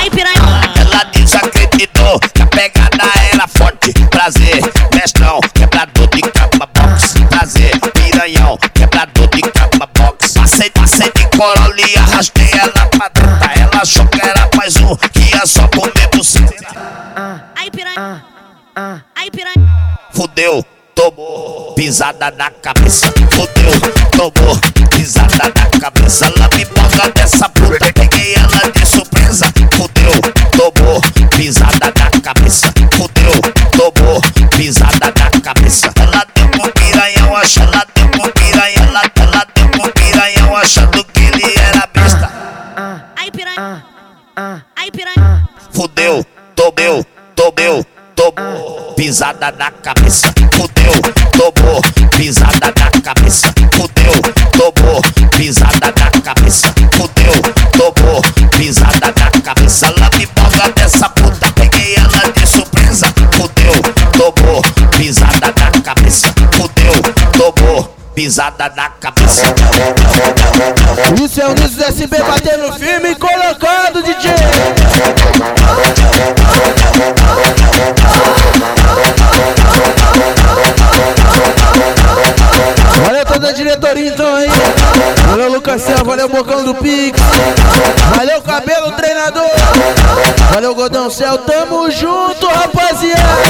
Aí piranha. Ela desacreditou que a pegada era forte. Prazer, mestrão, quebrador de cama box. Prazer, piranhão, quebrador de cama box. Passei de Corolla e arrastei ela pra dentro. Ela achou que era mais um, que ia só comer buceta. Aí piranha. Aí piranha. Fudeu, tomou pisada na cabeça. Fudeu, tomou pisada na cabeça. Ela me boga dessa puta, peguei ela de surpresa. Fudeu, tomou pisada na cabeça. Fudeu, tomou pisada na cabeça. Ela deu pro piranhão, ela deu pro piranha. Ela deu pro piranhão, achando que ele era besta. Aí piranha. Aí piranha. Fudeu, tomou pisada na cabeça. Fudeu, tomou pisada na cabeça. Fudeu, tomou pisada na cabeça. Fudeu, tomou pisada na cabeça. Ela me boga dessa puta, peguei ela de surpresa. Fudeu, tomou pisada na cabeça. Fudeu, tomou pisada na cabeça. Isso é o Nisso do SB batendo firme e colocando, DJ. Valeu toda a diretoria então aí. Valeu Lucas Céu, valeu Bocão do Pix. Valeu Cabelo Treinador. Valeu Godão Céu, tamo junto, rapaziada.